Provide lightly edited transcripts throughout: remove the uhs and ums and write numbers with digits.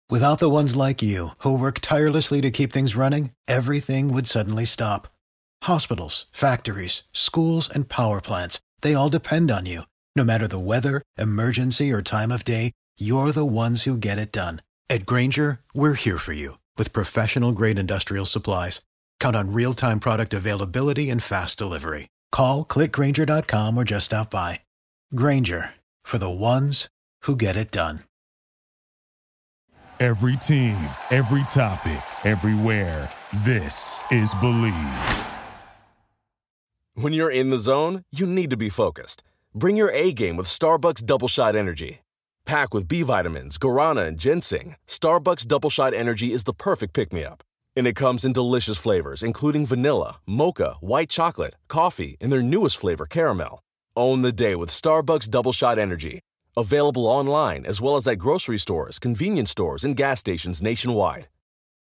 Without the ones like you, who work tirelessly to keep things running, everything would suddenly stop. Hospitals, factories, schools, and power plants, they all depend on you. No matter the weather, emergency, or time of day, you're the ones who get it done. At Grainger, we're here for you with professional-grade industrial supplies. Count on real-time product availability and fast delivery. Call, click Grainger.com, or just stop by. Grainger, for the ones who get it done. Every team, every topic, everywhere. This is Believe. When you're in the zone, you need to be focused. Bring your A game with Starbucks Double Shot Energy. Packed with B vitamins, guarana, and ginseng, Starbucks Double Shot Energy is the perfect pick-me-up. And it comes in delicious flavors, including vanilla, mocha, white chocolate, coffee, and their newest flavor, caramel. Own the day with Starbucks Double Shot Energy. Available online as well as at grocery stores, convenience stores, and gas stations nationwide.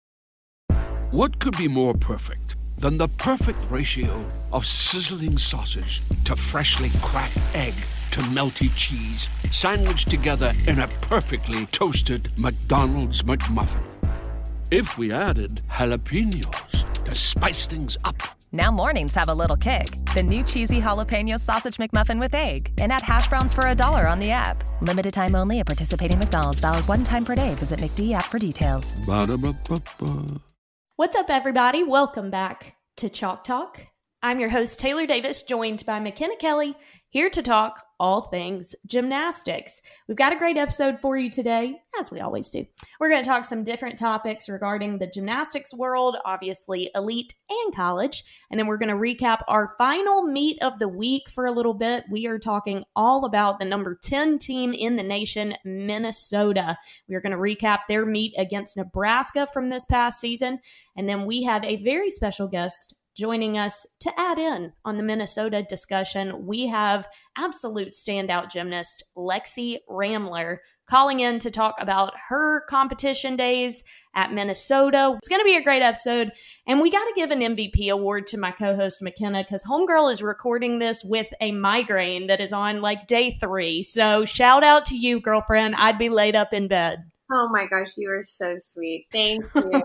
What could be more perfect than the perfect ratio of sizzling sausage to freshly cracked egg to melty cheese, sandwiched together in a perfectly toasted McDonald's McMuffin? If we added jalapenos to spice things up. Now mornings have a little kick. The new cheesy jalapeno sausage McMuffin with egg. And add hash browns for $1 on the app. Limited time only at participating McDonald's. Valid one time per day. Visit McD app for details. Ba-da-ba-ba-ba. What's up, everybody? Welcome back to Chalk Talk. I'm your host, Taylor Davis, joined by McKenna Kelly, here to talk all things gymnastics. We've got a great episode for you today, as we always do. We're going to talk some different topics regarding the gymnastics world, obviously elite and college, and then we're going to recap our final meet of the week for a little bit. We are talking all about the number 10 team in the nation, Minnesota. We are going to recap their meet against Nebraska from this past season, and then we have a very special guest joining us to add in on the Minnesota discussion. We have absolute standout gymnast Lexi Ramler calling in to talk about her competition days at Minnesota. It's going to be a great episode, and we got to give an MVP award to my co-host McKenna because Homegirl is recording this with a migraine that is on like day 3. So shout out to you, girlfriend. I'd be laid up in bed. Oh my gosh, you are so sweet. Thank you.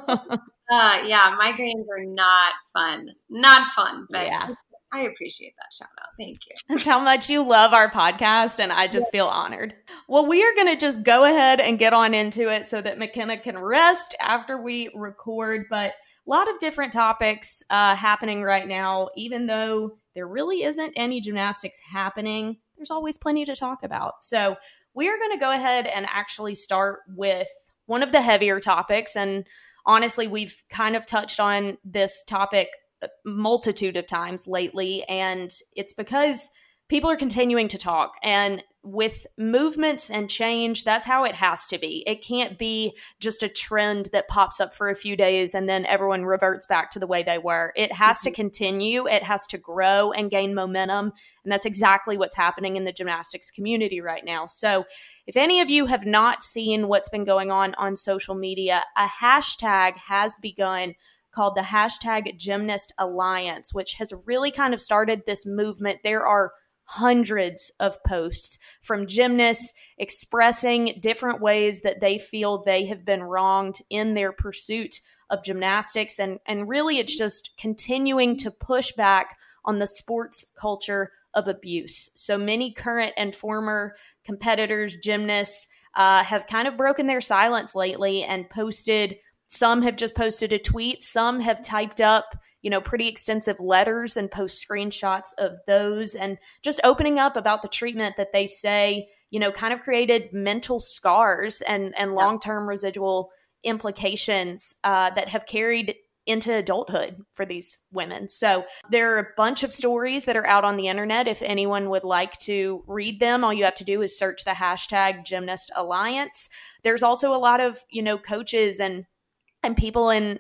Yeah, migraines are not fun. Not fun, but yeah. I appreciate that shout out. Thank you. That's how much you love our podcast, and I just feel honored. Well, we are going to just go ahead and get on into it so that McKenna can rest after we record, but a lot of different topics happening right now. Even though there really isn't any gymnastics happening, there's always plenty to talk about. So we are going to go ahead and actually start with one of the heavier topics, and honestly, we've kind of touched on this topic a multitude of times lately, and it's because people are continuing to talk. And with movements and change, that's how it has to be. It can't be just a trend that pops up for a few days and then everyone reverts back to the way they were. It has to continue. It has to grow and gain momentum. And that's exactly what's happening in the gymnastics community right now. So if any of you have not seen what's been going on social media, a hashtag has begun called the hashtag Gymnast Alliance, which has really kind of started this movement. There are hundreds of posts from gymnasts expressing different ways that they feel they have been wronged in their pursuit of gymnastics. And really, it's just continuing to push back on the sports culture of abuse. So many current and former competitors, gymnasts, have kind of broken their silence lately and posted. Some have just posted a tweet. Some have typed up, pretty extensive letters and post screenshots of those, and just opening up about the treatment that they say, kind of created mental scars and long-term residual implications that have carried into adulthood for these women. So there are a bunch of stories that are out on the internet. If anyone would like to read them, all you have to do is search the hashtag Gymnast Alliance. There's also a lot of, coaches and people in,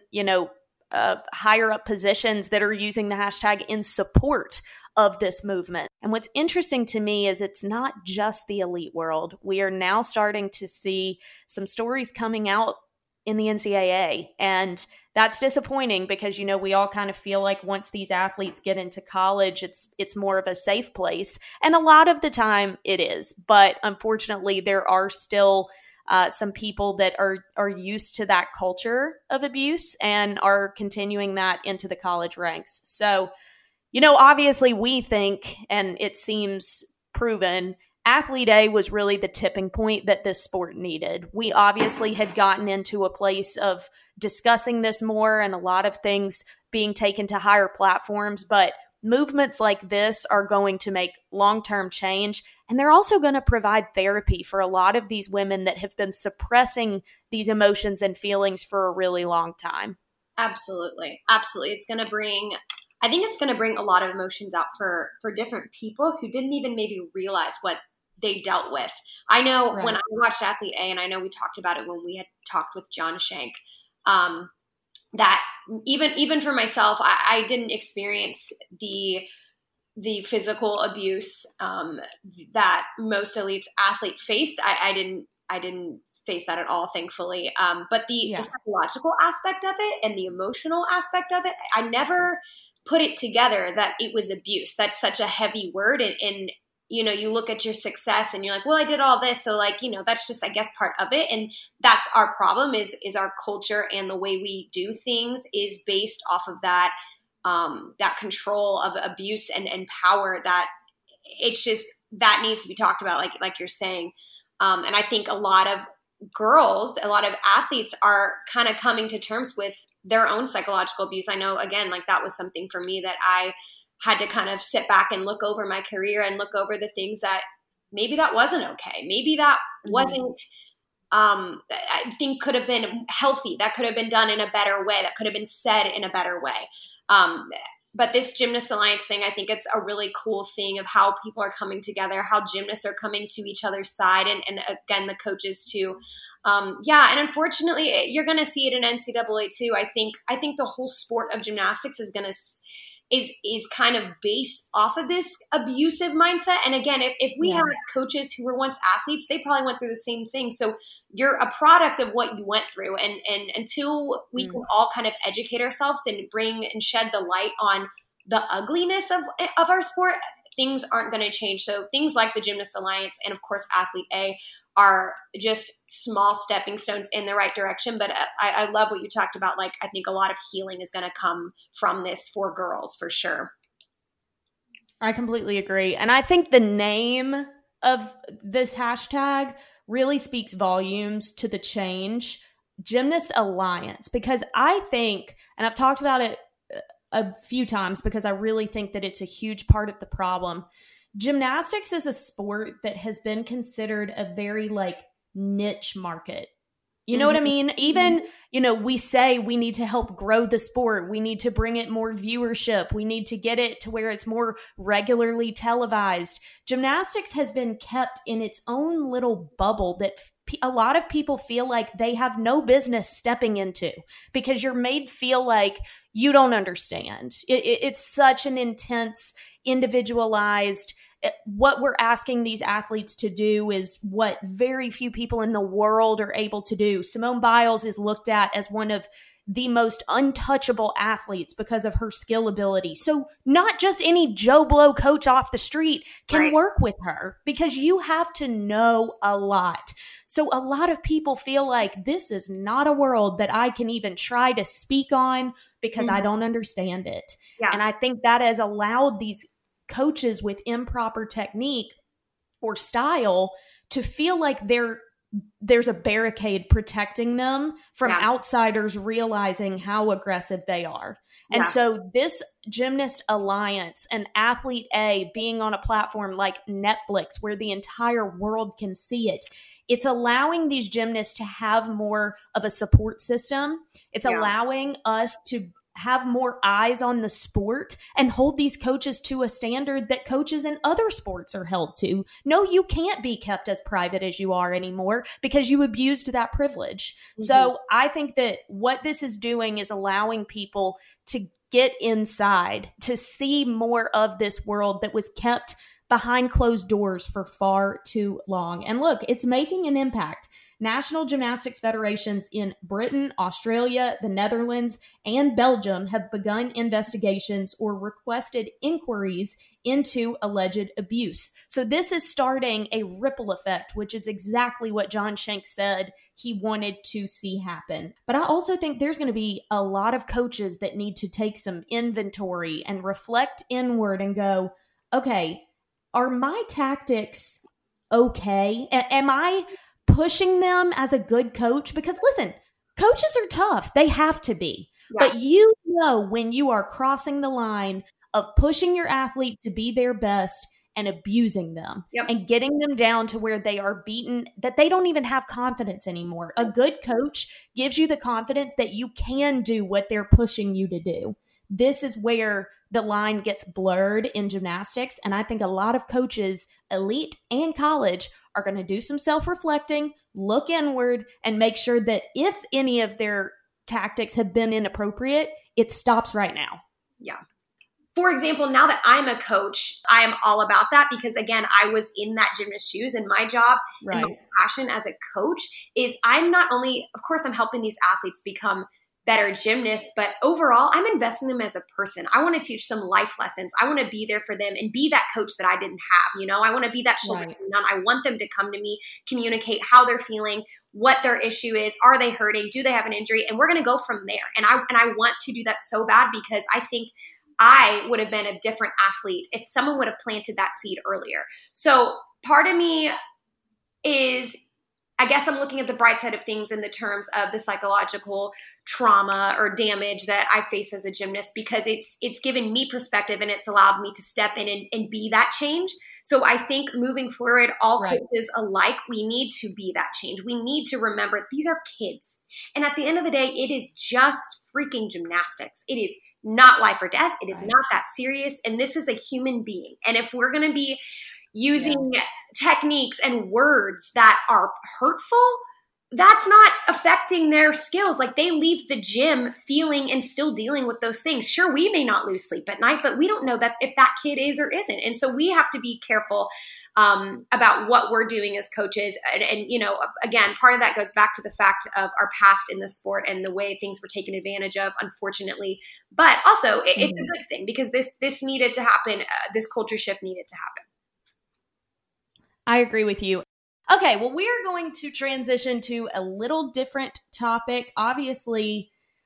higher up positions that are using the hashtag in support of this movement. And what's interesting to me is it's not just the elite world. We are now starting to see some stories coming out in the NCAA, and that's disappointing because, we all kind of feel like once these athletes get into college, it's more of a safe place. And a lot of the time it is. But unfortunately, there are still some people that are used to that culture of abuse and are continuing that into the college ranks. So, obviously we think, and it seems proven, Athlete A was really the tipping point that this sport needed. We obviously had gotten into a place of discussing this more and a lot of things being taken to higher platforms, but movements like this are going to make long-term change, and they're also going to provide therapy for a lot of these women that have been suppressing these emotions and feelings for a really long time. Absolutely. Absolutely. I think it's going to bring a lot of emotions out for different people who didn't even maybe realize what they dealt with. I know when I watched Athlete A, and I know we talked about it when we had talked with John Shank, that even for myself, I didn't experience the physical abuse that most elite athletes faced. I didn't face that at all, thankfully. But the psychological aspect of it and the emotional aspect of it, I never put it together that it was abuse. That's such a heavy word. And you look at your success and you're like, well, I did all this. So that's just, I guess, part of it. And that's our problem is our culture and the way we do things is based off of that, that control of abuse and power that it's just, that needs to be talked about, like you're saying. And I think a lot of girls, a lot of athletes are kind of coming to terms with their own psychological abuse. I know, again, that was something for me that I had to kind of sit back and look over my career and look over the things that maybe that wasn't okay. Maybe that wasn't, I think could have been healthy. That could have been done in a better way. That could have been said in a better way. But this Gymnast Alliance thing, I think it's a really cool thing of how people are coming together, how gymnasts are coming to each other's side, and again, the coaches too. And unfortunately, you're going to see it in NCAA too. I think the whole sport of gymnastics is kind of based off of this abusive mindset. And again, if we have coaches who were once athletes, they probably went through the same thing. So you're a product of what you went through. And until we can all kind of educate ourselves and bring and shed the light on the ugliness of our sport, things aren't going to change. So things like the Gymnast Alliance and, of course, Athlete A are just small stepping stones in the right direction. But I love what you talked about. I think a lot of healing is going to come from this for girls, for sure. I completely agree. And I think the name of this hashtag really speaks volumes to the change, Gymnast Alliance, because I think, and I've talked about it a few times because I really think that it's a huge part of the problem. Gymnastics is a sport that has been considered a very niche market. You know what I mean? Even, we say we need to help grow the sport. We need to bring it more viewership. We need to get it to where it's more regularly televised. Gymnastics has been kept in its own little bubble that a lot of people feel like they have no business stepping into because you're made feel like you don't understand. It's such an intense, individualized. What we're asking these athletes to do is what very few people in the world are able to do. Simone Biles is looked at as one of the most untouchable athletes because of her skill ability. So not just any Joe Blow coach off the street can work with her because you have to know a lot. So a lot of people feel like this is not a world that I can even try to speak on because I don't understand it. Yeah. And I think that has allowed these coaches with improper technique or style to feel like there's a barricade protecting them from outsiders realizing how aggressive they are. And so this Gymnast Alliance and Athlete A being on a platform like Netflix where the entire world can see it, it's allowing these gymnasts to have more of a support system. It's allowing us to have more eyes on the sport and hold these coaches to a standard that coaches in other sports are held to. No, you can't be kept as private as you are anymore because you abused that privilege. So I think that what this is doing is allowing people to get inside, to see more of this world that was kept behind closed doors for far too long. And look, it's making an impact. national gymnastics federations in Britain, Australia, the Netherlands, and Belgium have begun investigations or requested inquiries into alleged abuse. So this is starting a ripple effect, which is exactly what John Shanks said he wanted to see happen. But I also think there's going to be a lot of coaches that need to take some inventory and reflect inward and go, okay, are my tactics okay? Am I pushing them as a good coach? Because listen, coaches are tough. They have to be. Yeah. But you know when you are crossing the line of pushing your athlete to be their best and abusing them and getting them down to where they are beaten, that they don't even have confidence anymore. A good coach gives you the confidence that you can do what they're pushing you to do. This is where the line gets blurred in gymnastics. And I think a lot of coaches, elite and college, are going to do some self-reflecting, look inward, and make sure that if any of their tactics have been inappropriate, it stops right now. Yeah. For example, now that I'm a coach, I am all about that because, again, I was in that gymnast shoes, and my job and my passion as a coach is I'm not only, of course, I'm helping these athletes become better gymnasts, but overall, I'm investing in them as a person. I want to teach them life lessons. I want to be there for them and be that coach that I didn't have. You know, I want to be that shoulder to lean on. I want them to come to me, communicate how they're feeling, what their issue is. Are they hurting? Do they have an injury? And we're going to go from there. And I want to do that so bad because I think I would have been a different athlete if someone would have planted that seed earlier. So part of me is, I guess I'm looking at the bright side of things in the terms of the psychological trauma or damage that I face as a gymnast, because it's given me perspective and it's allowed me to step in and be that change. So I think moving forward, all coaches alike, we need to be that change. We need to remember these are kids. And at the end of the day, it is just freaking gymnastics. It is not life or death. It is not that serious. And this is a human being. And if we're going to be using techniques and words that are hurtful, that's not affecting their skills. Like, they leave the gym feeling and still dealing with those things. Sure, we may not lose sleep at night, but we don't know that if that kid is or isn't. And so we have to be careful about what we're doing as coaches. And, you know, again, part of that goes back to the fact of our past in the sport and the way things were taken advantage of, unfortunately. But also, it's a good thing because this needed to happen. This culture shift needed to happen. I agree with you. Okay, well, we are going to transition to a little different topic. Obviously,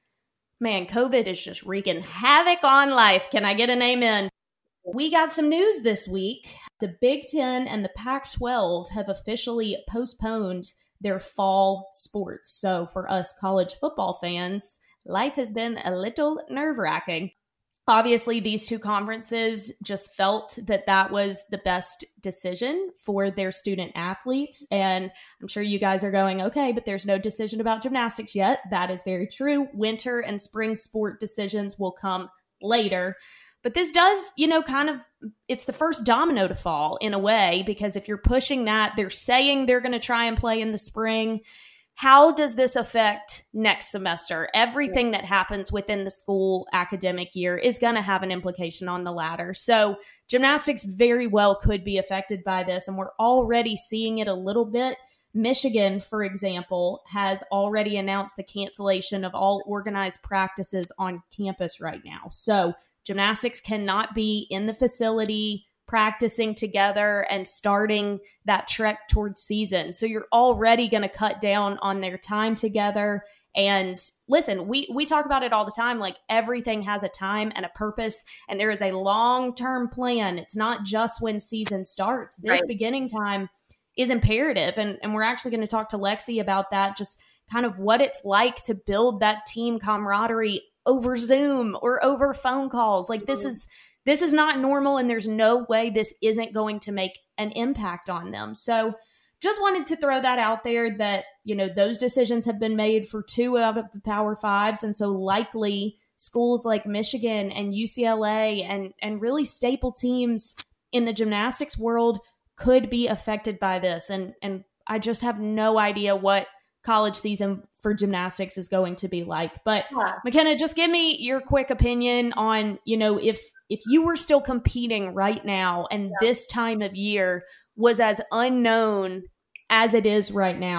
man, COVID is just wreaking havoc on life. Can I get an amen? We got some news this week. The Big Ten and the Pac-12 have officially postponed their fall sports. So for us college football fans, life has been a little nerve-wracking. Obviously, these two conferences just felt that that was the best decision for their student athletes. And I'm sure you guys are going, okay, but there's no decision about gymnastics yet. That is very true. Winter and spring sport decisions will come later. But this does, you know, kind of, it's the first domino to fall in a way, because if you're pushing that, they're saying they're going to try and play in the spring. How does this affect next semester? Everything that happens within the school academic year is going to have an implication on the latter. So gymnastics very well could be affected by this, and we're already seeing it a little bit. Michigan, for example, has already announced the cancellation of all organized practices on campus right now. So gymnastics cannot be in the facility practicing together and starting that trek towards season. So you're already going to cut down on their time together. And listen, we talk about it all the time. Like, everything has a time and a purpose, and there is a long-term plan. It's not just when season starts. This beginning time is imperative. And we're actually going to talk to Lexi about that, just kind of what it's like to build that team camaraderie over Zoom or over phone calls. Like, this is not normal, and there's no way this isn't going to make an impact on them. So just wanted to throw that out there that, you know, those decisions have been made for 2 out of the Power Fives. And so likely schools like Michigan and UCLA and really staple teams in the gymnastics world could be affected by this. And I just have no idea what college season for gymnastics is going to be like. But McKenna, just give me your quick opinion on, you know, if you were still competing right now and this time of year was as unknown as it is right now,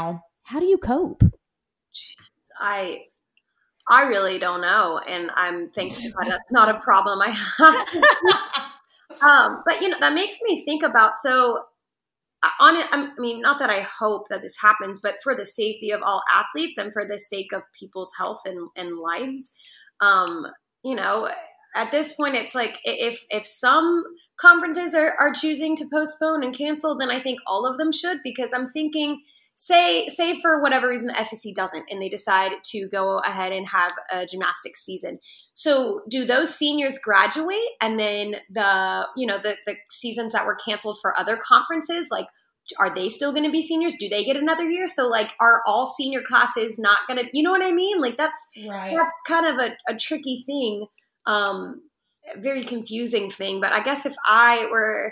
How do you cope? I really don't know, and I'm thankful that that's not a problem I have. But that makes me think about, so I mean, not that I hope that this happens, but for the safety of all athletes and for the sake of people's health and lives, at this point, it's like if some conferences are choosing to postpone and cancel, then I think all of them should, because I'm thinking, say for whatever reason the SEC doesn't, and they decide to go ahead and have a gymnastics season. So do those seniors graduate, and then the seasons that were canceled for other conferences, like, are they still going to be seniors? Do they get another year? So like, are all senior classes not going to, you know what I mean? Like that's kind of a tricky thing. Very confusing thing. But I guess if I were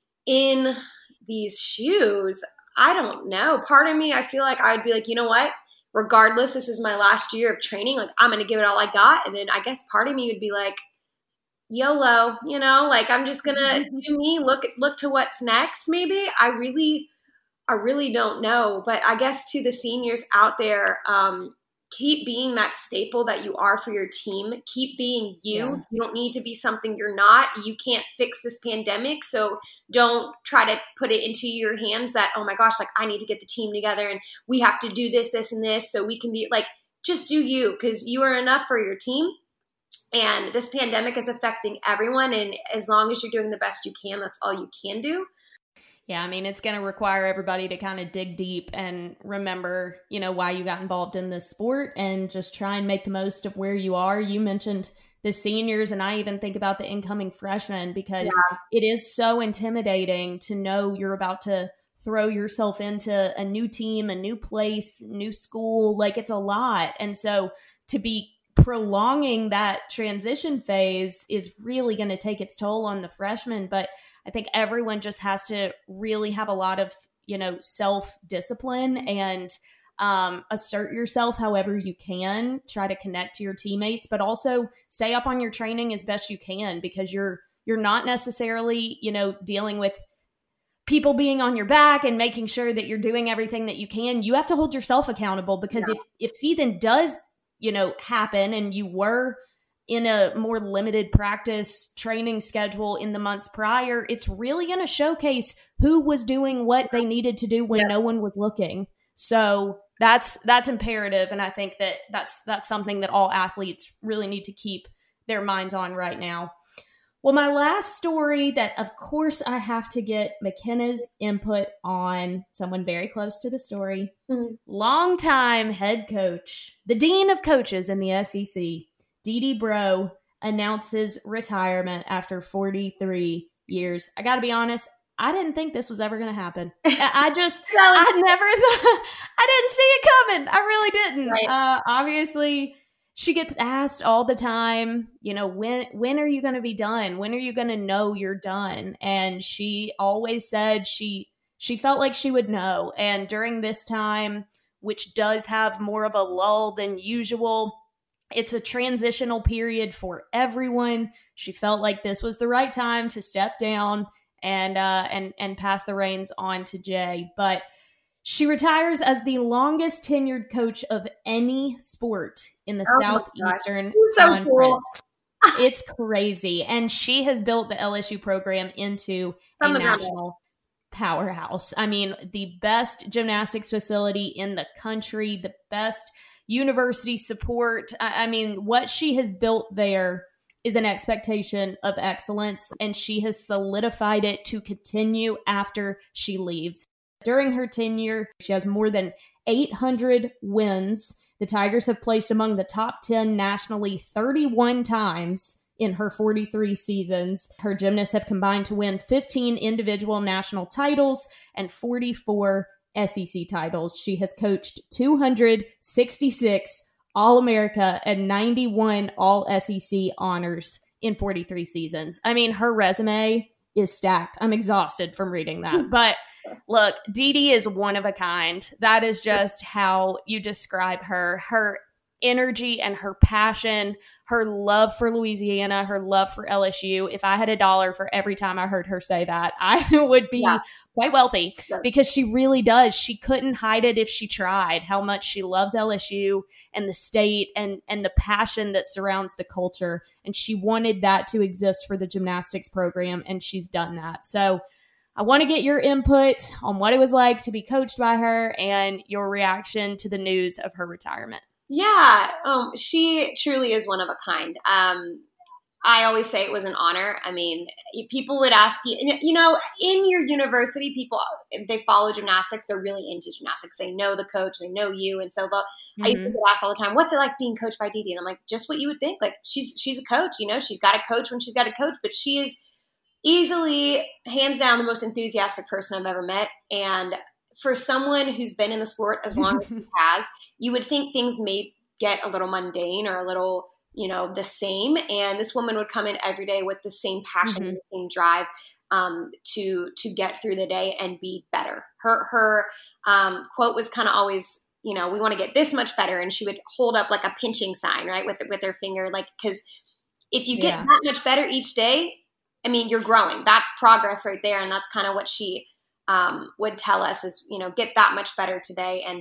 in these shoes, I don't know. Part of me, I feel like I would be like, you know what? Regardless, this is my last year of training. Like, I'm going to give it all I got. And then I guess part of me would be like, YOLO, like, I'm just going to do me, look to what's next. Maybe I really don't know. But I guess to the seniors out there, keep being that staple that you are for your team. Keep being you. Yeah. You don't need to be something you're not. You can't fix this pandemic. So don't try to put it into your hands that, oh my gosh, like, I need to get the team together and we have to do this, this, and this so we can be like, just do you, because you are enough for your team. And this pandemic is affecting everyone. And as long as you're doing the best you can, that's all you can do. Yeah, I mean, it's going to require everybody to kind of dig deep and remember, why you got involved in this sport and just try and make the most of where you are. You mentioned the seniors, and I even think about the incoming freshmen, because it is so intimidating to know you're about to throw yourself into a new team, a new place, new school. Like, it's a lot. And so to be prolonging that transition phase is really going to take its toll on the freshmen. But I think everyone just has to really have a lot of, self-discipline and assert yourself however you can. Try to connect to your teammates, but also stay up on your training as best you can, because you're not necessarily, dealing with people being on your back and making sure that you're doing everything that you can. You have to hold yourself accountable, because if season does, happen and you were in a more limited practice training schedule in the months prior, it's really going to showcase who was doing what they needed to do when no one was looking. So that's imperative. And I think that that's something that all athletes really need to keep their minds on right now. Well, my last story that, of course, I have to get McKenna's input on, someone very close to the story, longtime head coach, the dean of coaches in the SEC, Dee Breaux, announces retirement after 43 years. I got to be honest, I didn't think this was ever going to happen. I never thought, I didn't see it coming. I really didn't. Right. Obviously, she gets asked all the time, when are you going to be done? When are you going to know you're done? And she always said she felt like she would know. And during this time, which does have more of a lull than usual, it's a transitional period for everyone. She felt like this was the right time to step down and pass the reins on to Jay. But she retires as the longest tenured coach of any sport in the Southeastern Conference. Cool. It's crazy. And she has built the LSU program into a national powerhouse. I mean, the best gymnastics facility in the country, the best university support. I mean, what she has built there is an expectation of excellence, and she has solidified it to continue after she leaves. During her tenure, she has more than 800 wins. The Tigers have placed among the top 10 nationally 31 times in her 43 seasons. Her gymnasts have combined to win 15 individual national titles and 44 SEC titles. She has coached 266 All-America and 91 All-SEC honors in 43 seasons. I mean, her resume is stacked. I'm exhausted from reading that. But look, Dee is one of a kind. That is just how you describe her. Her energy and her passion, her love for Louisiana, her love for LSU. If I had $1 for every time I heard her say that, I would be quite wealthy, because she really does. She couldn't hide it if she tried, how much she loves LSU and the state and the passion that surrounds the culture. And she wanted that to exist for the gymnastics program, and she's done that. So I want to get your input on what it was like to be coached by her and your reaction to the news of her retirement. Yeah, she truly is one of a kind. I always say it was an honor. I mean, people would ask you, in your university, people, if they follow gymnastics, they're really into gymnastics. They know the coach, they know you. And so I used to get asked all the time, what's it like being coached by Dee Dee? And I'm like, just what you would think. Like, she's a coach, she's got a coach when she's got a coach, but she is easily, hands down, the most enthusiastic person I've ever met. And for someone who's been in the sport as long as she has, you would think things may get a little mundane or a little, the same. And this woman would come in every day with the same passion, and the same drive to get through the day and be better. Her quote was kind of always, we want to get this much better. And she would hold up like a pinching sign, right, with her finger, like, because if you get that much better each day, I mean, you're growing. That's progress right there. And that's kind of what she would tell us is, get that much better today. And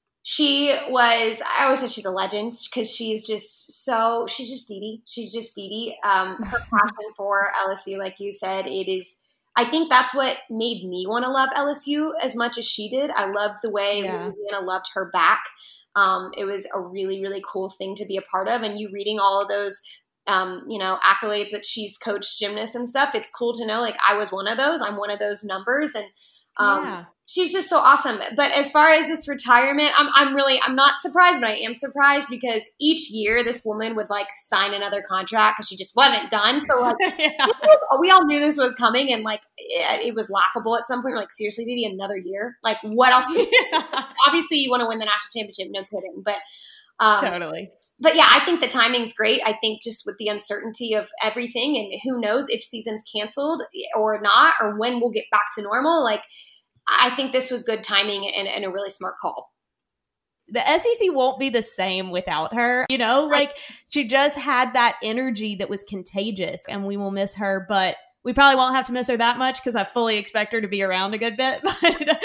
I always say she's a legend, because she's just Dee Dee. She's just Dee Dee. Her passion for LSU, like you said, I think that's what made me want to love LSU as much as she did. I loved the way Louisiana loved her back. It was a really, really cool thing to be a part of. And you reading all of those accolades that she's coached gymnasts and stuff. It's cool to know, like, I was one of those. I'm one of those numbers. And she's just so awesome. But as far as this retirement, I'm not surprised, but I am surprised, because each year this woman would like sign another contract because she just wasn't done. So like, we all knew this was coming, and like, it was laughable at some point. Like, seriously, maybe another year? Like, what else? Obviously you want to win the national championship. No kidding. But totally. But yeah, I think the timing's great. I think just with the uncertainty of everything, and who knows if season's canceled or not, or when we'll get back to normal, like, I think this was good timing and a really smart call. The SEC won't be the same without her. Like, she just had that energy that was contagious, and we will miss her, but we probably won't have to miss her that much, because I fully expect her to be around a good bit. But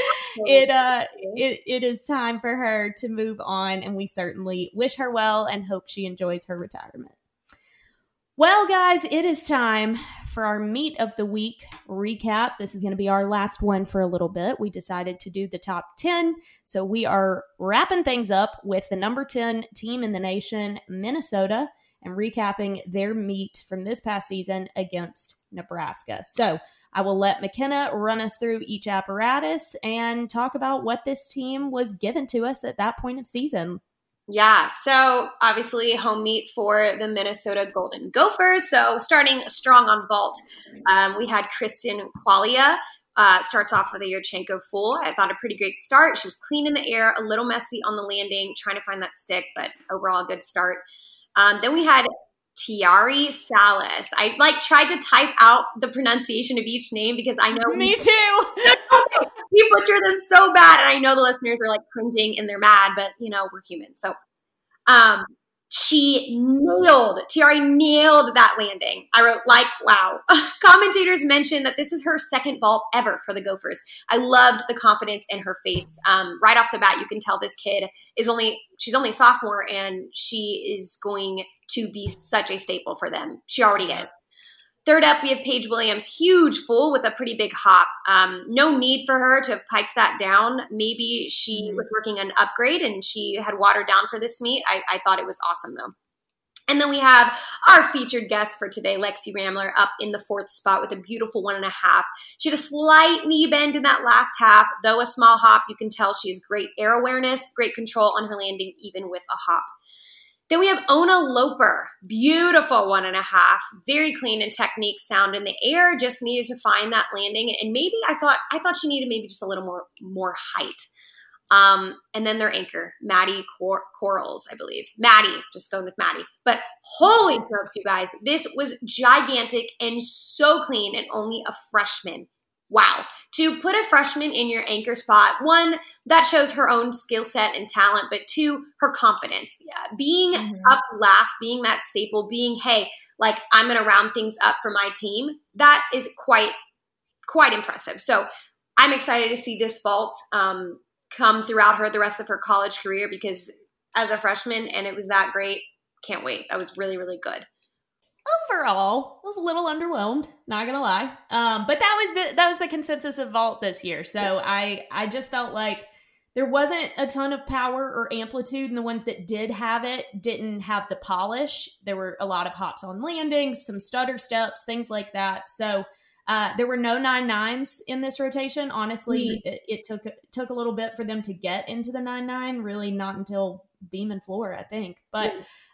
it is time for her to move on, and we certainly wish her well and hope she enjoys her retirement. Well, guys, it is time for our Meet of the Week recap. This is going to be our last one for a little bit. We decided to do the top 10, so we are wrapping things up with the number 10 team in the nation, Minnesota, and recapping their meet from this past season against Nebraska. So I will let McKenna run us through each apparatus and talk about what this team was given to us at that point of season. Yeah, so obviously home meet for the Minnesota Golden Gophers. So starting strong on vault, we had Kristen Qualia. Starts off with a Yurchenko full. I thought a pretty great start. She was clean in the air, a little messy on the landing, trying to find that stick, but overall a good start. Then we had Tiari Salas. I tried to type out the pronunciation of each name because I know me too. We butcher them so bad, and I know the listeners are like cringing and they're mad, but we're human. So, Tiari nailed that landing. I wrote wow. Commentators mentioned that this is her second vault ever for the Gophers. I loved the confidence in her face. Right off the bat, you can tell this kid she's only sophomore, and she is going to be such a staple for them. She already is. Third up, we have Paige Williams, huge full with a pretty big hop. No need for her to have piped that down. Maybe she was working an upgrade and she had watered down for this meet. I thought it was awesome, though. And then we have our featured guest for today, Lexi Ramler, up in the fourth spot with a beautiful 1.5. She had a slight knee bend in that last half, though a small hop. You can tell she has great air awareness, great control on her landing, even with a hop. Then we have Ona Loper, beautiful 1.5, very clean in technique, sound in the air, just needed to find that landing. And maybe I thought she needed maybe just a little more height. And then their anchor, Maddie Corals, I believe. Maddie, just going with Maddie. But holy smokes, you guys, this was gigantic and so clean, and only a freshman. wow. To put a freshman in your anchor spot, one, that shows her own skill set and talent, but two, her confidence. Being up last, being that staple, being, hey, like I'm going to round things up for my team, that is quite impressive. So I'm excited to see this vault come throughout the rest of her college career, because as a freshman, and it was that great, can't wait. That was really, really good. Overall, I was a little underwhelmed, not gonna lie. But that was the consensus of vault this year. So I just felt like there wasn't a ton of power or amplitude, and the ones that did have it didn't have the polish. There were a lot of hops on landings, some stutter steps, things like that. So there were no 9.9s in this rotation. Honestly, it took a little bit for them to get into the 9.9. Really, not until Beam and Floor, I think. But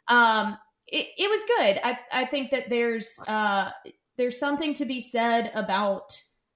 it was good. I think that there's something to be said about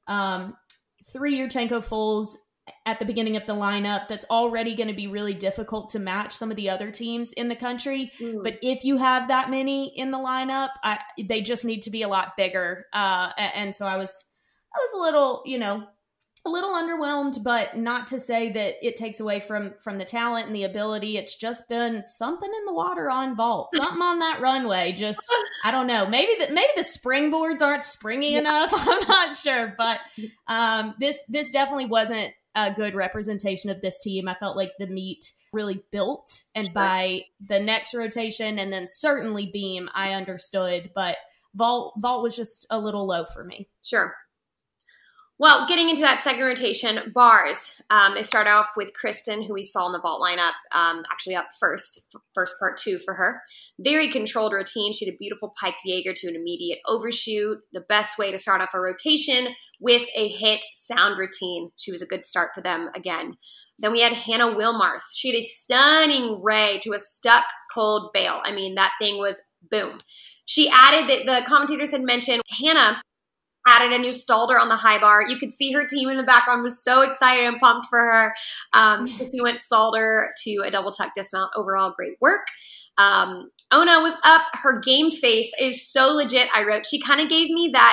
3 Yurchenko fulls at the beginning of the lineup that's already going to be really difficult to match some of the other teams in the country. But if you have that many in the lineup, they just need to be a lot bigger. And so I was a little, a little underwhelmed, but not to say that it takes away from the talent and the ability. It's just been something in the water on vault, something on that runway. Just, I don't know. Maybe the springboards aren't springy enough. I'm not sure, but this definitely wasn't a good representation of this team. I felt like the meet really built, and by the next rotation, and then certainly Beam, I understood, but vault was just a little low for me. Sure. Well, getting into that second rotation, bars. They start off with Kristen, who we saw in the vault lineup, actually up first part 2 for her. Very controlled routine. She had a beautiful piked Jaeger to an immediate overshoot. The best way to start off a rotation with a hit sound routine. She was a good start for them again. Then we had Hannah Wilmarth. She had a stunning ray to a stuck cold bail. I mean, that thing was boom. She added that the commentators had mentioned Hannah added a new stalder on the high bar. You could see her team in the background was so excited and pumped for her. So she went stalder to a double tuck dismount. Overall, great work. Ona was up. Her game face is so legit. I wrote, she kind of gave me that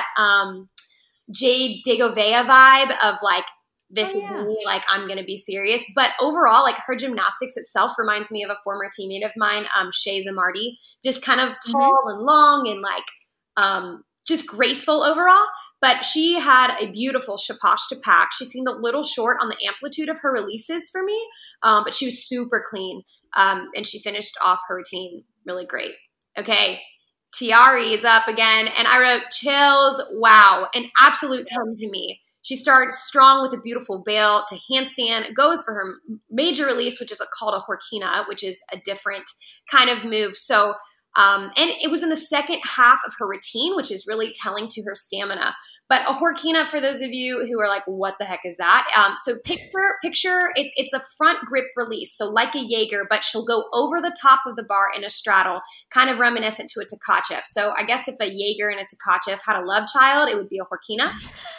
Jade Degovea vibe of like, this is me, like I'm going to be serious. But overall, like her gymnastics itself reminds me of a former teammate of mine, Shay Zamardi, just kind of tall and long and like just graceful overall. But she had a beautiful shaposh to pack. She seemed a little short on the amplitude of her releases for me, but she was super clean. And she finished off her routine really great. Okay, Tiari is up again. And I wrote, chills, wow, an absolute 10 to me. She starts strong with a beautiful bail to handstand, goes for her major release, which is called a Horkina, which is a different kind of move. So, and it was in the second half of her routine, which is really telling to her stamina. But a Horkina, for those of you who are like, what the heck is that? So picture it's a front grip release. So like a Jaeger, but she'll go over the top of the bar in a straddle, kind of reminiscent to a Tkachev. So I guess if a Jaeger and a Tkachev had a love child, it would be a Horkina.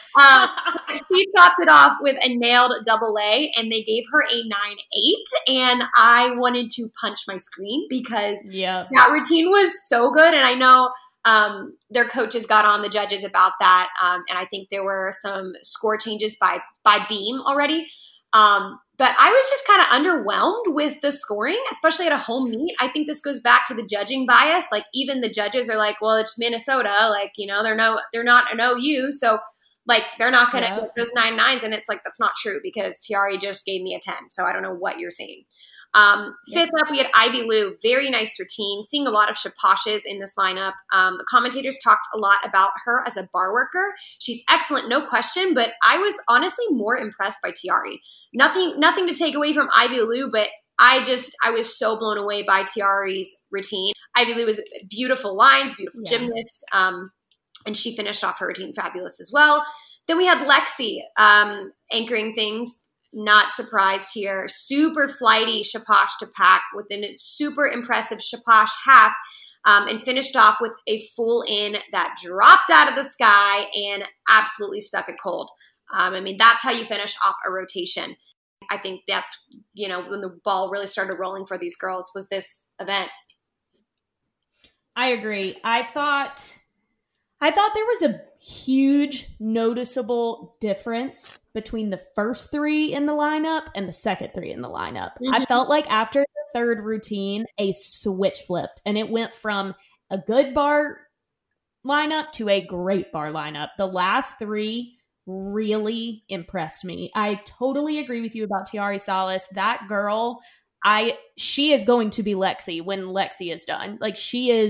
She topped it off with a nailed double A, and they gave her a 9.8. And I wanted to punch my screen because that routine was so good. And I know their coaches got on the judges about that. And I think there were some score changes by Beam already. But I was just kind of underwhelmed with the scoring, especially at a home meet. I think this goes back to the judging bias. Like even the judges are like, well, it's Minnesota. Like, they're not an OU. So like, they're not going to get those 9.9s. And it's like, that's not true because Tiari just gave me a 10. So I don't know what you're saying. Fifth up, we had Ivy Lou. Very nice routine. Seeing a lot of shaposhes in this lineup. The commentators talked a lot about her as a bar worker. She's excellent, no question, but I was honestly more impressed by Tiari. Nothing to take away from Ivy Lou, but I was so blown away by Tiari's routine. Ivy Lou was beautiful lines, beautiful gymnast, and she finished off her routine fabulous as well. Then we had Lexi anchoring things. Not surprised here. Super flighty shaposh to pack with a super impressive shaposh half, and finished off with a full in that dropped out of the sky and absolutely stuck it cold. I mean, that's how you finish off a rotation. I think that's, when the ball really started rolling for these girls was this event. I agree. I thought I thought there was a huge noticeable difference between the first three in the lineup and the second three in the lineup. Mm-hmm. I felt like after the third routine, a switch flipped and it went from a good bar lineup to a great bar lineup. The last three really impressed me. I totally agree with you about Tiare Salas. That girl, she is going to be Lexi when Lexi is done. Like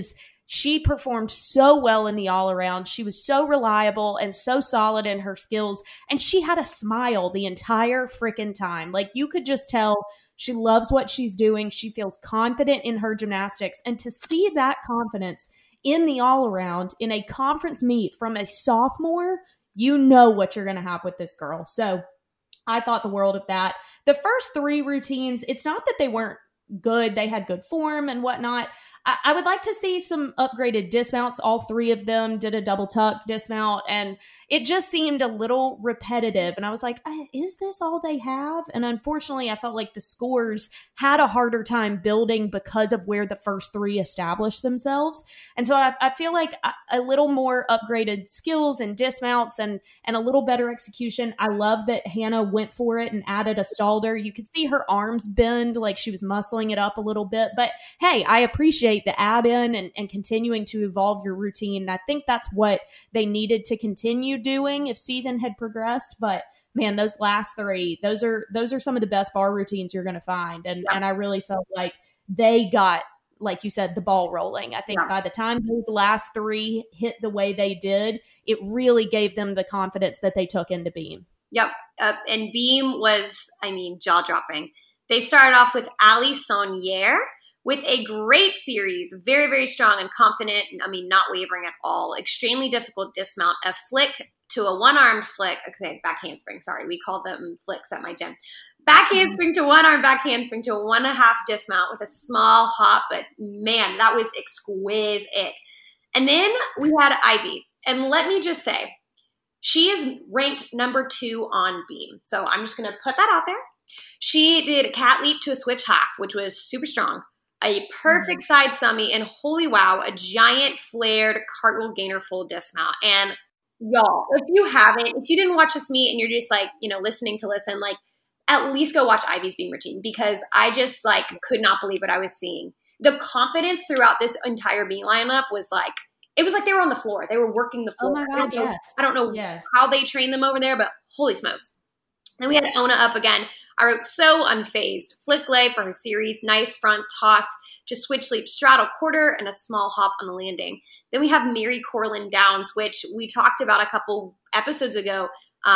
she performed so well in the all around. She was so reliable and so solid in her skills. And she had a smile the entire freaking time. Like you could just tell she loves what she's doing. She feels confident in her gymnastics. And to see that confidence in the all around in a conference meet from a sophomore, you know what you're going to have with this girl. So I thought the world of that. The first three routines, it's not that they weren't good. They had good form and whatnot. I would like to see some upgraded dismounts. All three of them did a double tuck dismount, and it just seemed a little repetitive. And I was like, is this all they have? And unfortunately, I felt like the scores had a harder time building because of where the first three established themselves. And so I feel like a little more upgraded skills and dismounts and a little better execution. I love that Hannah went for it and added a stalder. You could see her arms bend like she was muscling it up a little bit. But hey, I appreciate the add-in and continuing to evolve your routine. And I think that's what they needed to continue doing if season had progressed. But man, those last three, those are some of the best bar routines you're going to find. And I really felt like they got, like you said, the ball rolling. I think by the time those last three hit the way they did, it really gave them the confidence that they took into Beam. Yep. And Beam was, jaw-dropping. They started off with Ali Saunier with a great series, very, very strong and confident, not wavering at all. Extremely difficult dismount, a flick to a one-armed flick. Okay, back handspring, sorry. We call them flicks at my gym. Back handspring to one arm, back handspring to a 1.5 dismount with a small hop. But man, that was exquisite. And then we had Ivy. And let me just say, she is ranked number 2 on Beam. So I'm just going to put that out there. She did a cat leap to a switch half, which was super strong. A perfect side summy, and holy wow, a giant flared cartwheel gainer full dismount. And y'all, if you didn't watch this meet and you're just like, listening to listen, like at least go watch Ivy's Beam routine, because I just like could not believe what I was seeing. The confidence throughout this entire Beam lineup was like, it was like they were on the floor. They were working the floor. Oh my God, yes. I don't know how they trained them over there, but holy smokes. Then we had Ona up again. I wrote so unfazed. Flick lay for her series, nice front toss to switch leap straddle quarter and a small hop on the landing. Then we have Mary Corlin Downs, which we talked about a couple episodes ago.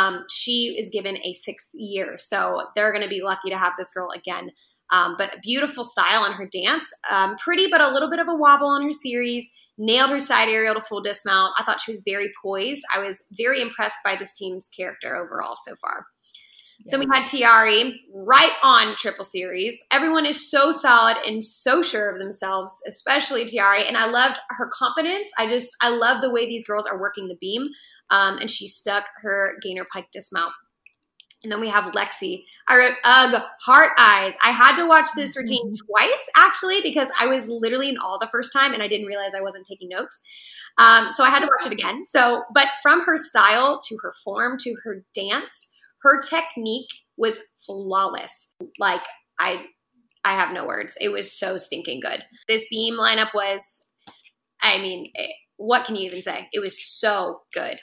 She is given a 6th year, so they're going to be lucky to have this girl again. But a beautiful style on her dance. Pretty, but a little bit of a wobble on her series. Nailed her side aerial to full dismount. I thought she was very poised. I was very impressed by this team's character overall so far. Then we had Tiare right on triple series. Everyone is so solid and so sure of themselves, especially Tiare. And I loved her confidence. I love the way these girls are working the beam. And she stuck her gainer pike dismount. And then we have Lexi. I wrote, heart eyes. I had to watch this routine twice, actually, because I was literally in awe the first time and I didn't realize I wasn't taking notes. So I had to watch it again. But from her style to her form to her dance, her technique was flawless. Like, I have no words. It was so stinking good. This beam lineup was, what can you even say? It was so good.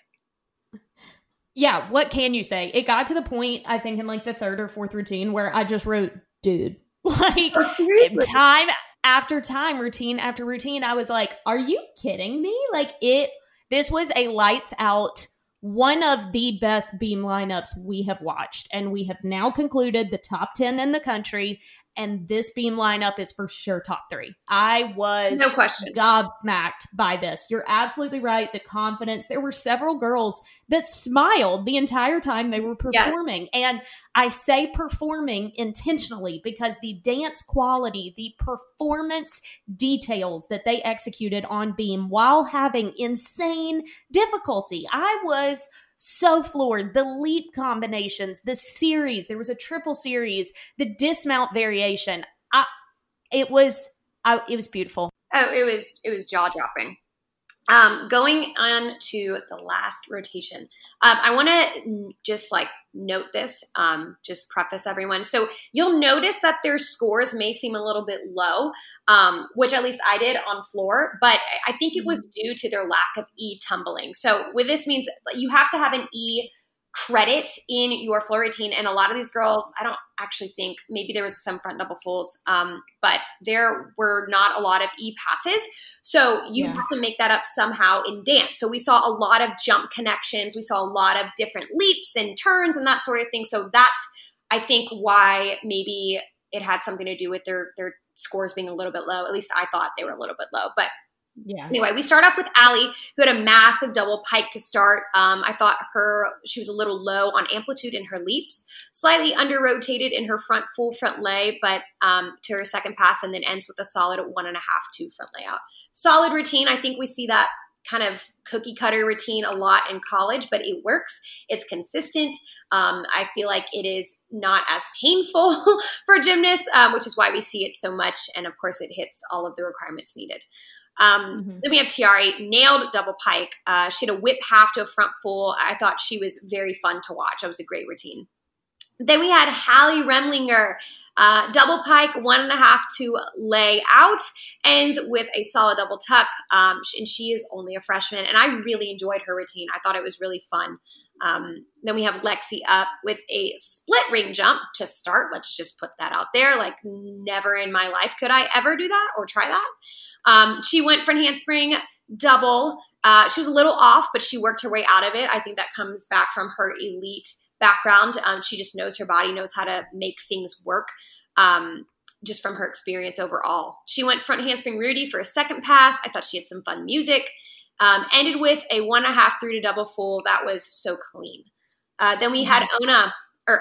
Yeah, what can you say? It got to the point, I think, in like the 3rd or 4th routine where I just wrote, dude. Like, time after time, routine after routine, I was like, are you kidding me? Like, this was a lights out, one of the best beam lineups we have watched. And we have now concluded the top 10 in the country. And this beam lineup is for sure top 3. I was no question gobsmacked by this. You're absolutely right. The confidence. There were several girls that smiled the entire time they were performing. Yes. And I say performing intentionally because the dance quality, the performance details that they executed on beam while having insane difficulty. I was so floored. The leap combinations, the series, there was a triple series, the dismount variation. It was beautiful. Oh, it was jaw dropping. Going on to the last rotation, I want to just note this, just preface everyone. So you'll notice that their scores may seem a little bit low, which at least I did on floor, but I think it was due to their lack of E tumbling. So what this means, you have to have an E credit in your floor routine. And a lot of these girls, I don't actually think, maybe there was some front double fulls, but there were not a lot of E passes. So you have to make that up somehow in dance. So we saw a lot of jump connections. We saw a lot of different leaps and turns and that sort of thing. So that's, I think, why maybe it had something to do with their scores being a little bit low. At least I thought they were a little bit low, but anyway, we start off with Allie, who had a massive double pike to start. I thought she was a little low on amplitude in her leaps, slightly under-rotated in her full front lay, but to her second pass, and then ends with a solid 1.5-2 front layout. Solid routine. I think we see that kind of cookie cutter routine a lot in college, but it works. It's consistent. I feel like it is not as painful for gymnasts, which is why we see it so much. And of course, it hits all of the requirements needed. Then we have Tiari, nailed double pike. She had a whip half to a front full. I thought she was very fun to watch. That was a great routine. Then we had Hallie Remlinger, double pike, 1.5-2 lay out, and with a solid double tuck. And she is only a freshman, and I really enjoyed her routine. I thought it was really fun. Then we have Lexi up with a split ring jump to start. Let's just put that out there. Never in my life could I ever do that or try that. She went front handspring double. She was a little off, but she worked her way out of it. I think that comes back from her elite background. She just knows her body, knows how to make things work, just from her experience overall. She went front handspring Rudy for a second pass. I thought she had some fun music. Ended with a 1.5-3 to double full. That was so clean. Then we had Anna.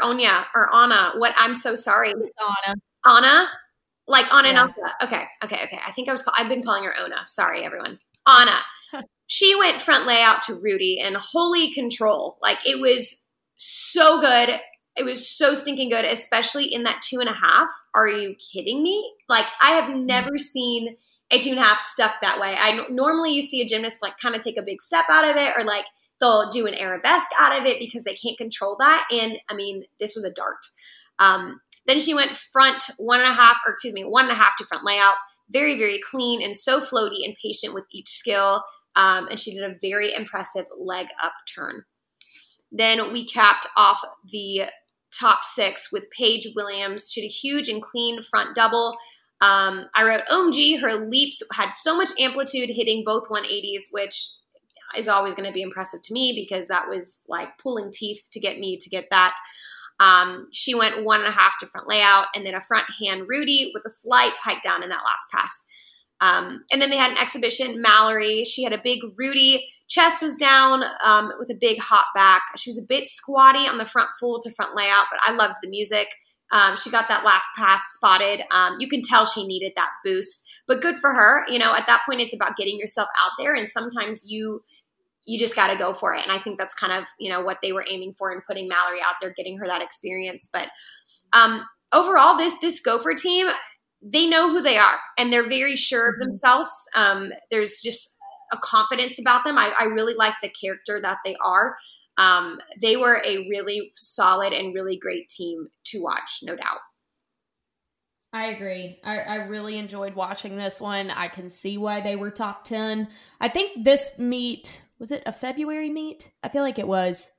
What? I'm so sorry. It's Anna. Anna? Like Anna and Elsa. Okay. I think I've been calling her Ona. Sorry, everyone. Anna. She went front layout to Rudy and holy control. It was so good. It was so stinking good, especially in that 2.5. Are you kidding me? I have never seen a 2.5 stuck that way. Normally you see a gymnast kind of take a big step out of it, or they'll do an arabesque out of it because they can't control that. And I mean, this was a dart. Then she went front 1.5 to front layout. Very, very clean and so floaty and patient with each skill. And she did a very impressive leg up turn. Then we capped off the top 6 with Paige Williams. She had a huge and clean front double. I wrote OMG. Her leaps had so much amplitude, hitting both 180s, which is always going to be impressive to me because that was pulling teeth to get me to get that. She went 1.5 to front layout and then a front hand Rudy with a slight pike down in that last pass. And then they had an exhibition, Mallory. She had a big Rudy. Chest was down with a big hop back. She was a bit squatty on the front full to front layout, but I loved the music. She got that last pass spotted. You can tell she needed that boost, but good for her. At that point, it's about getting yourself out there, and sometimes you just got to go for it. And I think that's kind of, what they were aiming for in putting Mallory out there, getting her that experience. But overall, this Gopher team, they know who they are, and they're very sure of themselves. There's just a confidence about them. I really like the character that they are. They were a really solid and really great team to watch, no doubt. I agree. I really enjoyed watching this one. I can see why they were top 10. I think this meet, was it a February meet? I feel like it was.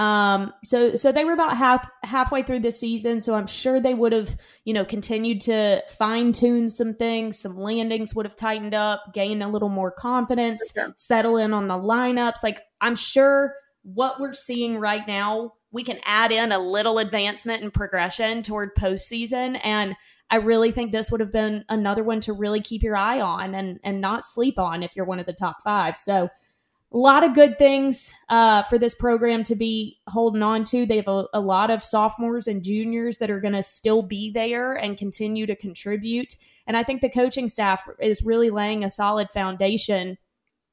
So they were about halfway through the season. So I'm sure they would have, continued to fine tune some things. Some landings would have tightened up, gained a little more confidence, settle in on the lineups. I'm sure what we're seeing right now, we can add in a little advancement and progression toward postseason. And I really think this would have been another one to really keep your eye on and not sleep on if you're one of the top 5. So a lot of good things for this program to be holding on to. They have a lot of sophomores and juniors that are going to still be there and continue to contribute. And I think the coaching staff is really laying a solid foundation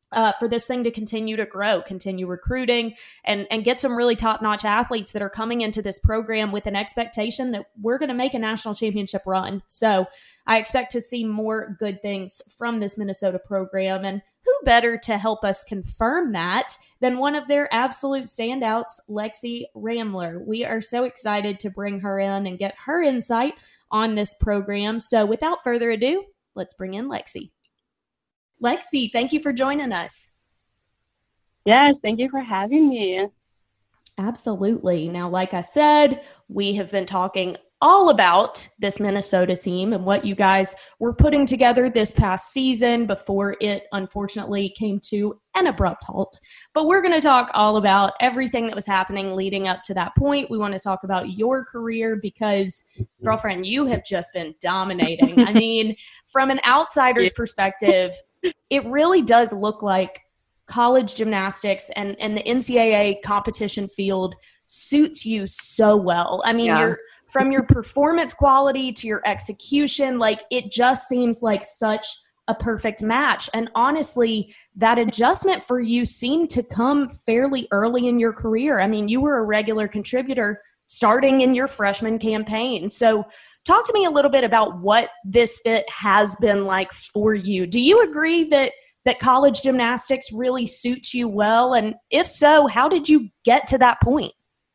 for this thing to continue to grow, continue recruiting, and get some really top-notch athletes that are coming into this program with an expectation that we're going to make a national championship run. So I expect to see more good things from this Minnesota program. And who better to help us confirm that than one of their absolute standouts, Lexi Ramler. We are so excited to bring her in and get her insight on this program. So without further ado, let's bring in Lexi. Lexi, thank you for joining us. Yes, thank you for having me. Absolutely. Now, like I said, we have been talking all about this Minnesota team and what you guys were putting together this past season before it unfortunately came to an abrupt halt. But we're going to talk all about everything that was happening leading up to that point. We want to talk about your career because, girlfriend, you have just been dominating. I mean, from an outsider's perspective, it really does look like college gymnastics and the NCAA competition field suits you so well. I mean, you're from your performance quality to your execution, like it just seems like such a perfect match. And honestly, that adjustment for you seemed to come fairly early in your career. I mean, you were a regular contributor starting in your freshman campaign. So talk to me a little bit about what this fit has been like for you. Do you agree that college gymnastics really suits you well? And if so, how did you get to that point?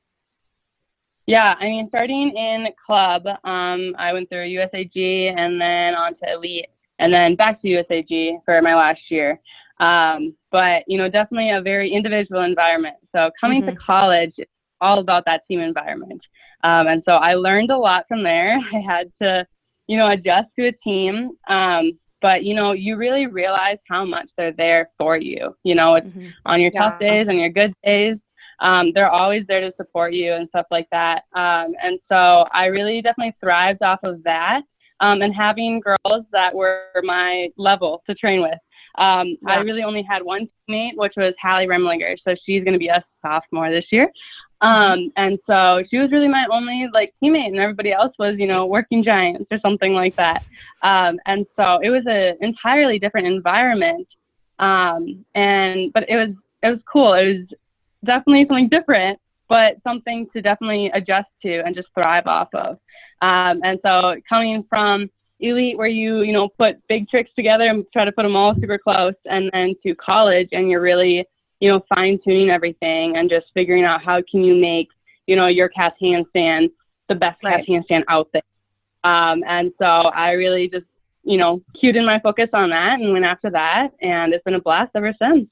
Yeah, I mean, starting in club, I went through USAG and then on to elite and then back to USAG for my last year. But, you know, definitely a very individual environment. So coming to college, it's all about that team environment. And so I learned a lot from there. I had to, you know, adjust to a team. But, you know, you really realize how much they're there for you. You know, it's on your tough days and your good days. They're always there to support you and stuff like that. And so I really definitely thrived off of that and having girls that were my level to train with. I really only had one teammate, which was Hallie Remlinger. So she's going to be a sophomore this year. And so she was really my only like teammate, and everybody else was, you know, working giants or something like that. And so it was an entirely different environment. But it was cool. It was definitely something different, but something to definitely adjust to and just thrive off of. And so coming from elite where you know, put big tricks together and try to put them all super close, and then to college and you're really, you know, fine tuning everything and just figuring out how can you make, you know, your cast handstand the best cast handstand out there. And so I really just, you know, cued in my focus on that and went after that. And it's been a blast ever since.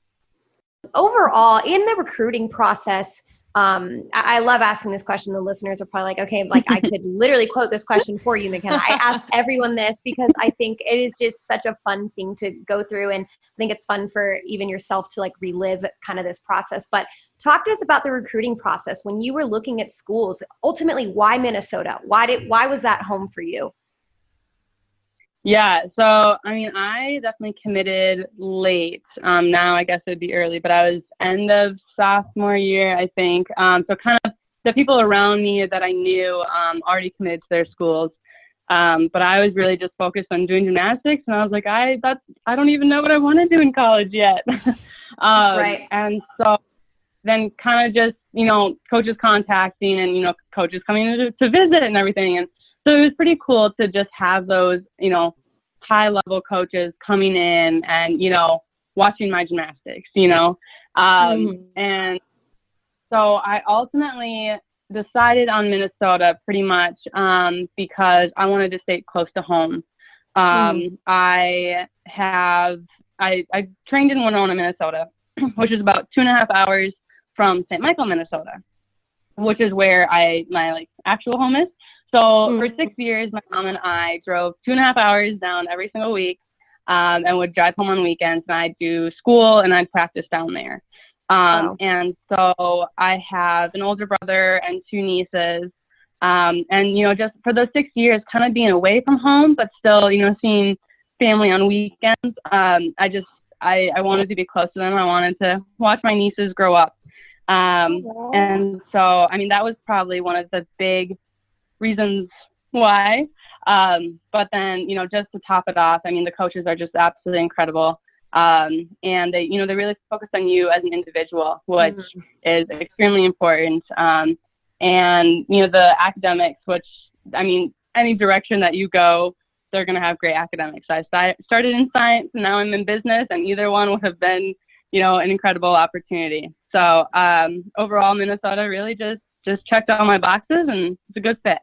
Overall, in the recruiting process, I love asking this question. The listeners are probably like, okay, like I could literally quote this question for you, McKenna. I ask everyone this because I think it is just such a fun thing to go through. And I think it's fun for even yourself to like relive kind of this process. But talk to us about the recruiting process. When you were looking at schools, ultimately, why Minnesota? Why was that home for you? Yeah, so, I mean, I definitely committed late. Now I guess it would be early, but I was end of sophomore year, I think. So kind of the people around me that I knew already committed to their schools. But I was really just focused on doing gymnastics, and I was like, I don't even know what I want to do in college yet. And so then kind of just, you know, coaches contacting and, you know, coaches coming to visit and everything. And so it was pretty cool to just have those, you know, high-level coaches coming in and, you know, watching my gymnastics, you know. And so I ultimately decided on Minnesota pretty much because I wanted to stay close to home. I trained in Winona, Minnesota, which is about 2.5 hours from St. Michael, Minnesota, which is where my like actual home is. So for 6 years, my mom and I drove 2.5 hours down every single week and would drive home on weekends, and I'd do school and I'd practice down there. And so I have an older brother and 2 nieces. And, you know, just for those 6 years, kind of being away from home, but still, you know, seeing family on weekends, I wanted to be close to them. I wanted to watch my nieces grow up. And so, I mean, that was probably one of the big reasons why. But then, you know, just to top it off, I mean, the coaches are just absolutely incredible. And they really focus on you as an individual, which is extremely important. And, the academics, which, I mean, any direction that you go, they're going to have great academics. I started in science and now I'm in business, and either one would have been, an incredible opportunity. So overall, Minnesota really just checked all my boxes, and it's a good fit.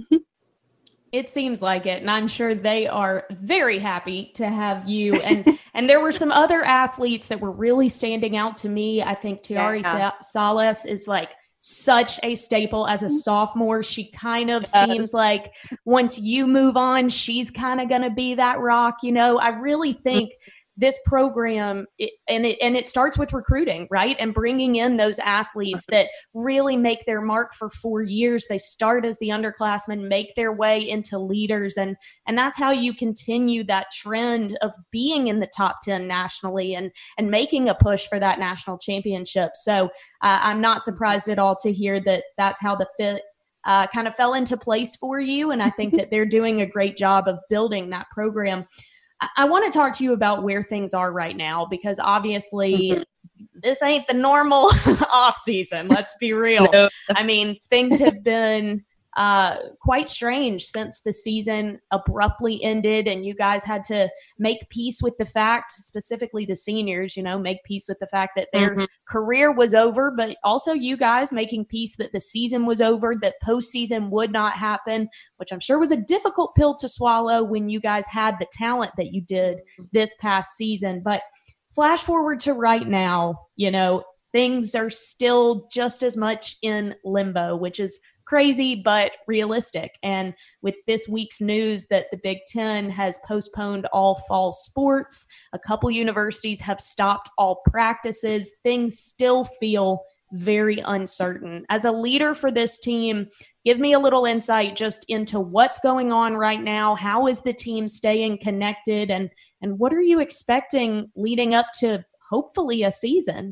It seems like it, and I'm sure they are very happy to have you. And there were some other athletes that were really standing out to me. I think Tiari Salas is like such a staple as a sophomore. She kind of seems like once you move on, she's kind of going to be that rock. I really think this program, it starts with recruiting, right? And bringing in those athletes that really make their mark for 4 years. They start as the underclassmen, make their way into leaders. And that's how you continue that trend of being in the top 10 nationally and making a push for that national championship. So I'm not surprised at all to hear that that's how the fit kind of fell into place for you. And I think that they're doing a great job of building that program. I want to talk to you about where things are right now, because obviously this ain't the normal off season. Let's be real. No. I mean, things have been quite strange since the season abruptly ended, and you guys had to make peace with the fact, specifically the seniors, make peace with the fact that their career was over, but also you guys making peace that the season was over, that postseason would not happen, which I'm sure was a difficult pill to swallow when you guys had the talent that you did this past season. But flash forward to right now, things are still just as much in limbo, which is crazy but realistic. And with this week's news that the Big Ten has postponed all fall sports, a couple universities have stopped all practices, things still feel very uncertain. As a leader for this team, give me a little insight just into what's going on right now. How is the team staying connected, and what are you expecting leading up to hopefully a season?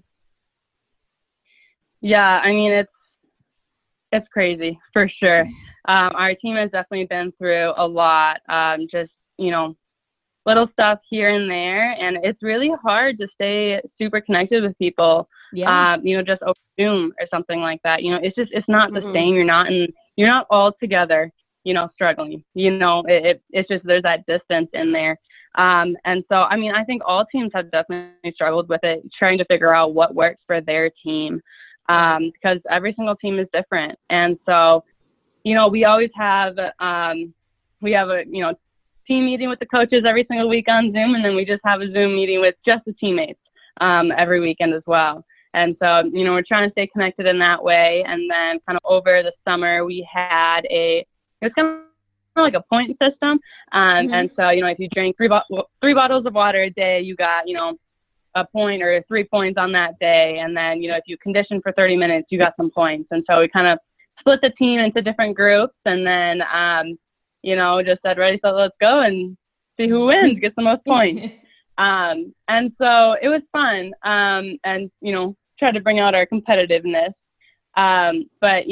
Yeah, I mean, it's crazy for sure. Our team has definitely been through a lot, just, little stuff here and there. And it's really hard to stay super connected with people, just over Zoom or something like that. It's not the same. You're not all together, struggling, it's just, there's that distance in there. And so, I mean, I think all teams have definitely struggled with it, trying to figure out what works for their team. Because every single team is different. And so, we always have, we have a, team meeting with the coaches every single week on Zoom. And then we just have a Zoom meeting with just the teammates, every weekend as well. And so, we're trying to stay connected in that way. And then kind of over the summer, we had it was kind of like a point system. And so, if you drink three bottles of water a day, you got, a point or 3 points on that day. And then, if you condition for 30 minutes, you got some points. And so we kind of split the team into different groups, and then, just said, ready, so let's go and see who wins, gets the most points. And so it was fun. And, try to bring out our competitiveness. But,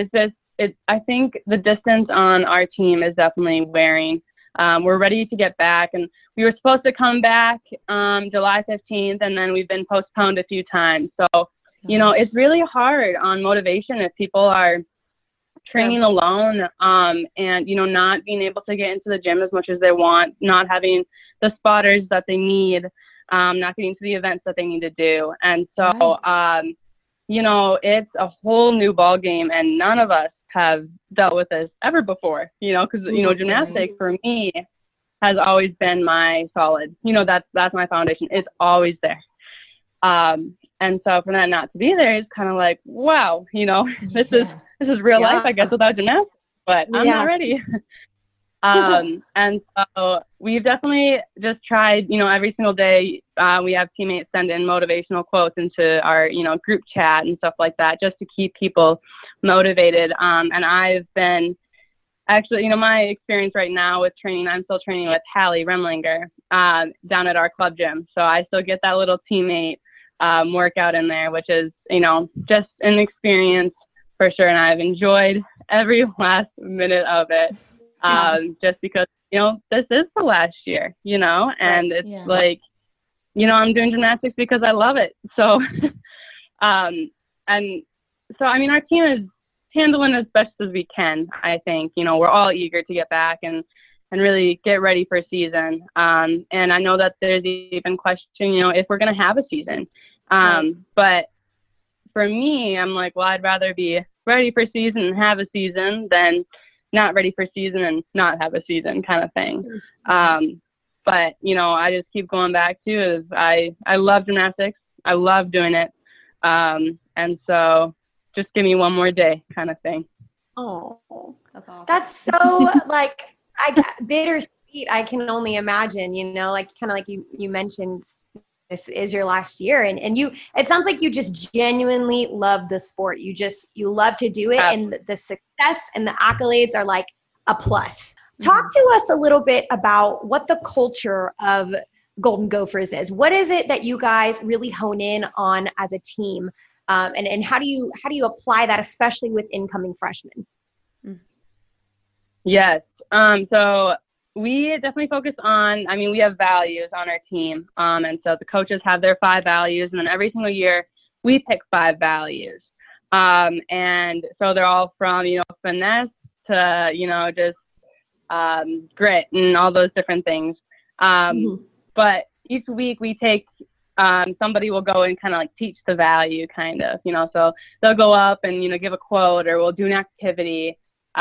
I think the distance on our team is definitely wearing. We're ready to get back, and we were supposed to come back July 15th, and then we've been postponed a few times. So, it's really hard on motivation if people are training alone, and, not being able to get into the gym as much as they want, not having the spotters that they need, not getting to the events that they need to do. And so, it's a whole new ball game, and none of us have dealt with this ever before, because, gymnastics for me has always been my solid, that's my foundation. It's always there. And so for that not to be there is kind of like, wow, this is real life, I guess, without gymnastics, but I'm not ready. And so we've definitely just tried, every single day, we have teammates send in motivational quotes into our, group chat and stuff like that, just to keep people motivated. And I've been actually, my experience right now with training, I'm still training with Hallie Remlinger, down at our club gym. So I still get that little teammate, workout in there, which is, just an experience for sure. And I've enjoyed every last minute of it. Just because, this is the last year, and it's like, I'm doing gymnastics because I love it. So, and so, I mean, our team is handling as best as we can, I think. We're all eager to get back and really get ready for season. And I know that there's even question, if we're going to have a season. But for me, I'm like, well, I'd rather be ready for season and have a season than not ready for season and not have a season kind of thing. But, I just keep going back to is I love gymnastics. I love doing it. And so just give me one more day kind of thing. Oh, that's awesome. That's so bittersweet. I can only imagine, like you mentioned, this is your last year and it sounds like you just genuinely love the sport. You love to do it. And the success and the accolades are like a plus. Talk to us a little bit about what the culture of Golden Gophers is. What is it that you guys really hone in on as a team? And how do you apply that, especially with incoming freshmen? Yes. So we definitely focus on, we have values on our team. And so the coaches have their 5 values, and then every single year we pick 5 values. And so they're all from, finesse to, just grit and all those different things. But each week we take, somebody will go and kind of like teach the value kind of, so they'll go up and, give a quote, or we'll do an activity,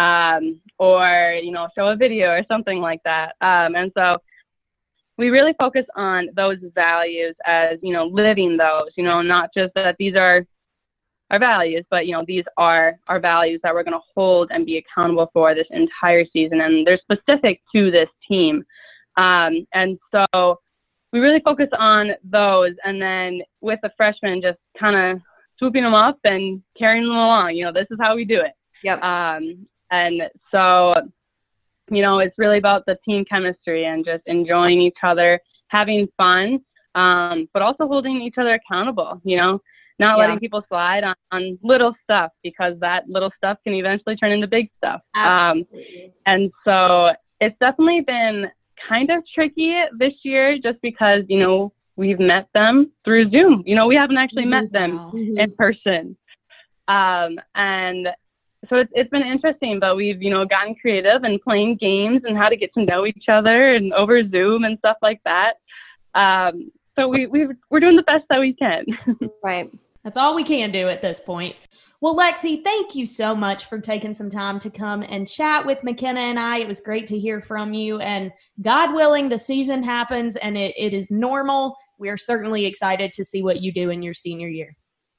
or, show a video or something like that. And so we really focus on those values as, living those, not just that these are our values, but, these are our values that we're going to hold and be accountable for this entire season. And they're specific to this team. And so we really focus on those. And then with the freshmen, just kind of swooping them up and carrying them along, this is how we do it. Yep. And so, it's really about the team chemistry and just enjoying each other, having fun, but also holding each other accountable, not letting people slide on little stuff, because that little stuff can eventually turn into big stuff. And so it's definitely been kind of tricky this year just because, we've met them through Zoom. We haven't actually met them in person. And so it's been interesting, but we've, gotten creative and playing games and how to get to know each other and over Zoom and stuff like that. So we're doing the best that we can. Right. That's all we can do at this point. Well, Lexi, thank you so much for taking some time to come and chat with McKenna and I. It was great to hear from you. And God willing, the season happens and it is normal. We are certainly excited to see what you do in your senior year.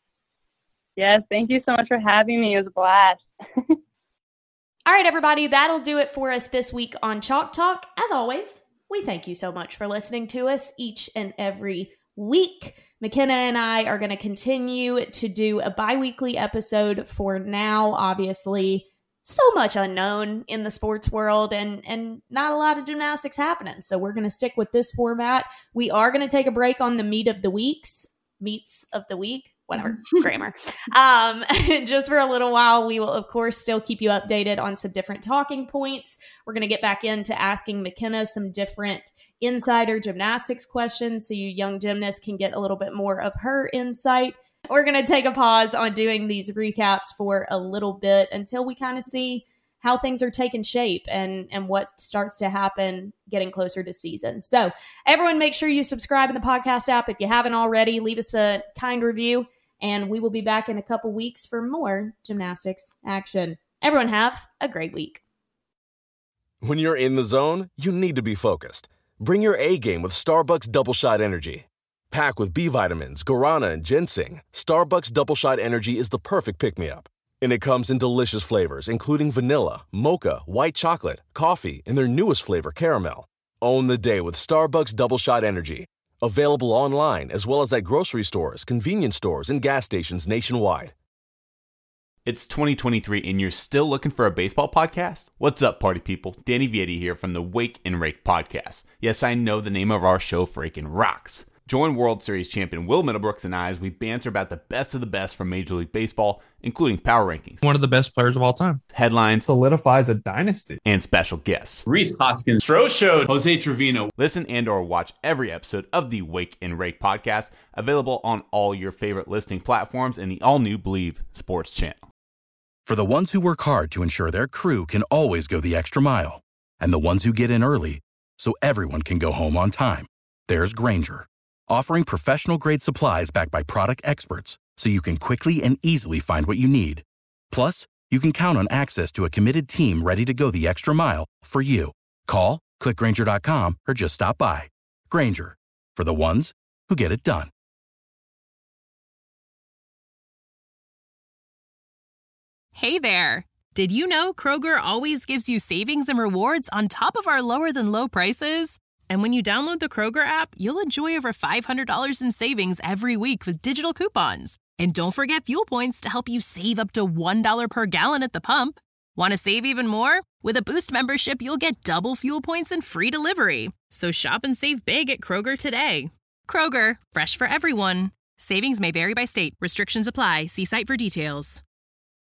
Yes, thank you so much for having me. It was a blast. All right, everybody, that'll do it for us this week on Chalk Talk. As always, we thank you so much for listening to us each and every week. McKenna and I are going to continue to do a bi-weekly episode for now. Obviously, so much unknown in the sports world and not a lot of gymnastics happening. So we're going to stick with this format. We are going to take a break on the meets of the week. Whatever, grammar. Just for a little while, we will, of course, still keep you updated on some different talking points. We're going to get back into asking McKenna some different insider gymnastics questions so you young gymnasts can get a little bit more of her insight. We're going to take a pause on doing these recaps for a little bit until we kind of see how things are taking shape and what starts to happen getting closer to season. So everyone, make sure you subscribe in the podcast app. If you haven't already, leave us a kind review, and we will be back in a couple weeks for more gymnastics action. Everyone have a great week. When you're in the zone, you need to be focused. Bring your A game with Starbucks Double Shot Energy. Packed with B vitamins, guarana, and ginseng, Starbucks Double Shot Energy is the perfect pick-me-up. And it comes in delicious flavors, including vanilla, mocha, white chocolate, coffee, and their newest flavor, caramel. Own the day with Starbucks Double Shot Energy. Available online as well as at grocery stores, convenience stores, and gas stations nationwide. It's 2023 and you're still looking for a baseball podcast? What's up, party people? Danny Vietti here from the Wake and Rake podcast. Yes, I know the name of our show freaking rocks. Join World Series champion Will Middlebrooks and I as we banter about the best of the best from Major League Baseball, including power rankings, one of the best players of all time, headlines, solidifies a dynasty, and special guests. Rhys Hoskins, Stro Show, Jose Trevino. Listen and or watch every episode of the Wake and Rake podcast, available on all your favorite listening platforms and the all-new Believe Sports channel. For the ones who work hard to ensure their crew can always go the extra mile, and the ones who get in early so everyone can go home on time, there's Grainger, offering professional-grade supplies backed by product experts so you can quickly and easily find what you need. Plus, you can count on access to a committed team ready to go the extra mile for you. Call, click Grainger.com, or just stop by. Grainger, for the ones who get it done. Hey there! Did you know Kroger always gives you savings and rewards on top of our lower-than-low prices? And when you download the Kroger app, you'll enjoy over $500 in savings every week with digital coupons. And don't forget fuel points to help you save up to $1 per gallon at the pump. Want to save even more? With a Boost membership, you'll get double fuel points and free delivery. So shop and save big at Kroger today. Kroger, fresh for everyone. Savings may vary by state. Restrictions apply. See site for details.